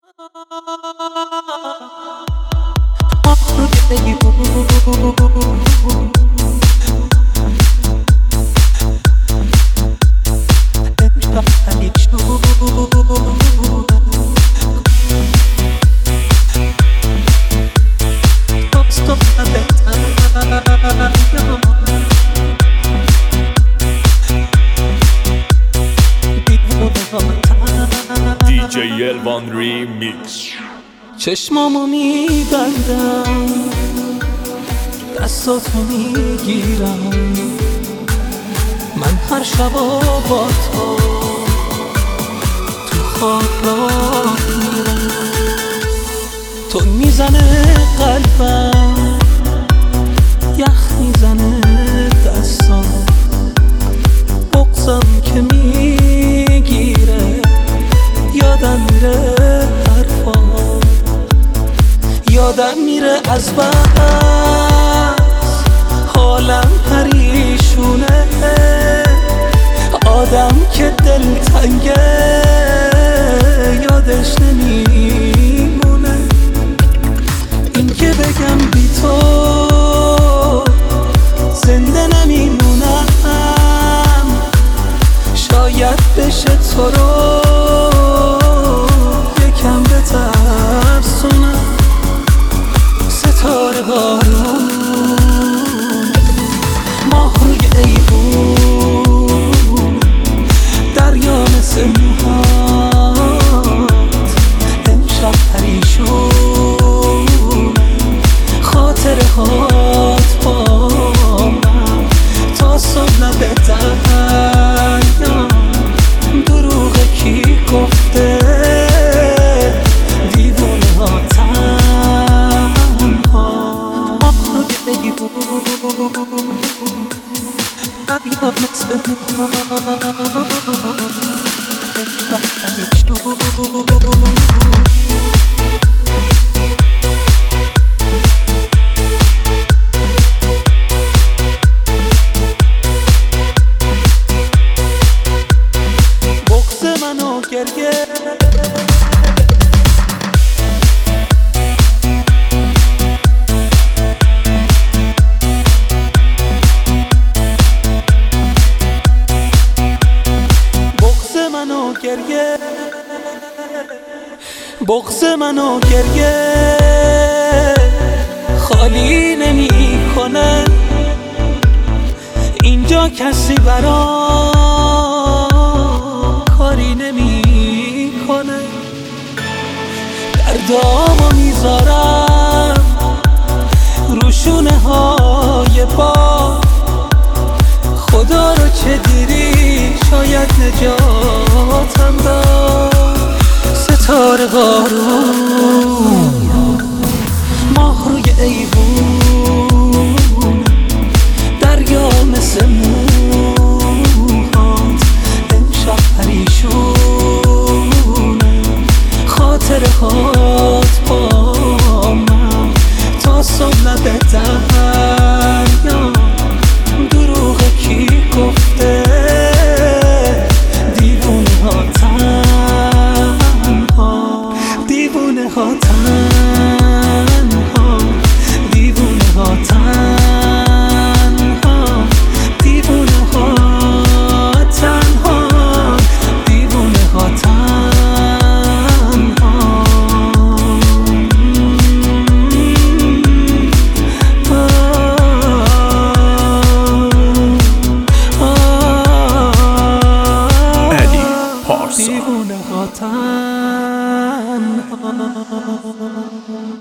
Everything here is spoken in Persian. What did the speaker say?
DJ Elvan Remix. چشمامو میبندم، دستاتو میگیرم، من هر شبا با تو خواب راه میرم. تو میزنه قلبم، یخ میزنه دستام، بغضم که میگیره، یادم میره حرفام، یادم میره از بس حالم پریشونه. آدم که دلتنگه یادش نمیمونه. این که بگم بی تو زنده نمیمونم، شاید بشه تو رو یکم بترسونم. ستاره بارون، ماه روی ایوون، دریا مثل موهات، امشب پریشون، خاطره هات با من تا صبح لب دریا. دروغ کی گفته دیوونه ها تنها، ماه روی ایوون، دریا مثل بغض منو گریه، بغض منو گریه خالی نمیکنه. اینجا کسی برام کاری نمیکنه. دردامو میذارم رو شونه های باد، خدا رو چه دیری شاید نجاتم داد. ستاره بارون، ماه روی ایوون، دریا مثل موهات، امشب پریشونه، خاطره هات با من تا صبح لب دریا. دروغ کی گفته دیوونه ها تنها، دیوونه ها تنها، دیوونه ها تنها، دیوونه ها تنها، دیوونه ها تنها، دیوونه ها تنها.